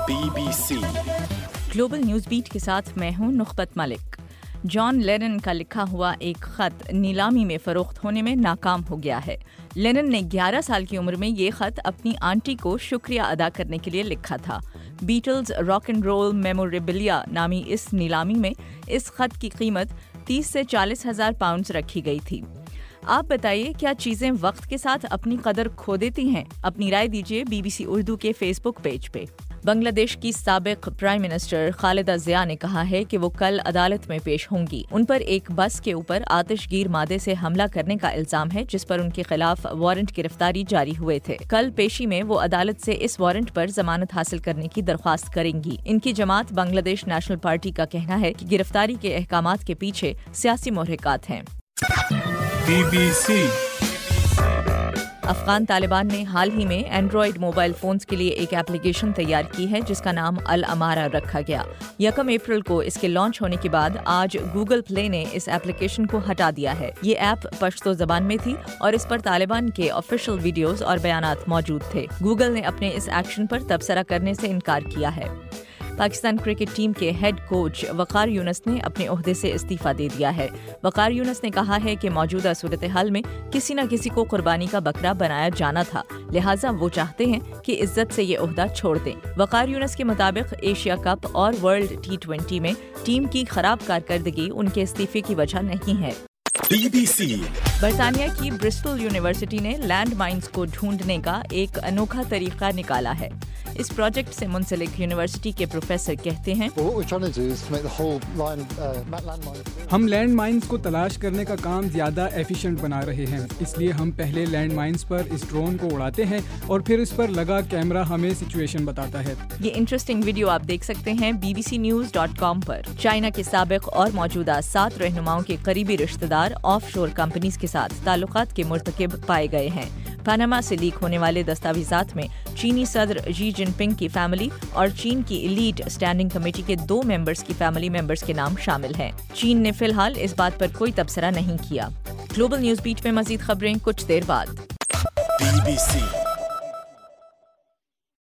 BBC global news beat के साथ मैं हूं नुखबत मलिक। जॉन लेनन का लिखा हुआ एक खत नीलामी में फरोख्त होने में नाकाम हो गया है। लेनन ने 11 साल की उम्र में ये खत अपनी आंटी को शुक्रिया अदा करने के लिए लिखा था। Beatles rock and roll memorabilia नामी इस नीलामी में इस खत की कीमत 30 से 40 हज़ार पाउंड रखी गई थी। आप बताइए, क्या चीज़ें वक्त के साथ अपनी कदर खो देती हैं? अपनी राय दीजिए BBC उर्दू के फेसबुक पेज पे। बांग्लादेश की साबिक प्राइम मिनिस्टर खालिदा जिया ने कहा है कि वो कल अदालत में पेश होंगी। उन पर एक बस के ऊपर आतिशगीर मादे से हमला करने का इल्जाम है, जिस पर उनके खिलाफ वारंट गिरफ्तारी जारी हुए थे। कल पेशी में वो अदालत से इस वारंट पर जमानत हासिल करने की दरख्वास्त करेंगी। इनकी जमात बांग्लादेश नेशनल पार्टी का कहना है कि गिरफ्तारी के अहकामात के पीछे सियासी मुहर्रिकात हैं। BBC अफगान तालिबान ने हाल ही में एंड्रॉयड मोबाइल फोन्स के लिए एक एप्लीकेशन तैयार की है, जिसका नाम अल अमारा रखा गया। 1 अप्रैल को इसके लॉन्च होने के बाद आज गूगल प्ले ने इस एप्लीकेशन को हटा दिया है। ये ऐप पश्तो ज़बान में थी और इस पर तालिबान के ऑफिशियल वीडियोस और बयानात मौजूद थे। गूगल ने अपने इस एक्शन पर तबसरा करने से इनकार किया है। पाकिस्तान क्रिकेट टीम के हेड कोच वकार यूनुस ने अपने ओहदे से इस्तीफा दे दिया है। वकार यूनुस ने कहा है कि मौजूदा सूरत हाल में किसी न किसी को कुर्बानी का बकरा बनाया जाना था, लिहाजा वो चाहते हैं कि इज्जत से ये ओहदा छोड़ दें। वकार यूनुस के मुताबिक एशिया कप और वर्ल्ड T20 में टीम की खराब कारकर्दगी उनके इस्तीफे की वजह नहीं है। BBC बरतानिया की ब्रिस्टल यूनिवर्सिटी ने लैंड माइन्स को ढूंढने का एक अनोखा तरीका निकाला है। इस प्रोजेक्ट से मुंसलिक यूनिवर्सिटी के प्रोफेसर कहते हैं, हम लैंड माइन्स को तलाश करने का काम ज्यादा एफिशिएंट बना रहे हैं। इसलिए हम पहले लैंड माइन्स पर इस ड्रोन को उड़ाते हैं और फिर इस पर लगा कैमरा हमें सिचुएशन बताता है। ये इंटरेस्टिंग वीडियो आप देख सकते हैं bbcnews.com पर। चाइना के साबिक और मौजूदा 7 रहनुमाओं के करीबी रिश्तेदार ऑफशोर कंपनीज के साथ ताल्लुकात के मुर्तकिब पाए गए हैं। पनामा से लीक होने वाले दस्तावेजात में चीनी सदर शी जिनपिंग की फैमिली और चीन की एलीट स्टैंडिंग कमेटी के 2 मेंबर्स की फैमिली मेंबर्स के नाम शामिल हैं। चीन ने फिलहाल इस बात पर कोई तबसरा नहीं किया। ग्लोबल न्यूज़ बीट में मजीद खबरें कुछ देर बाद। BBC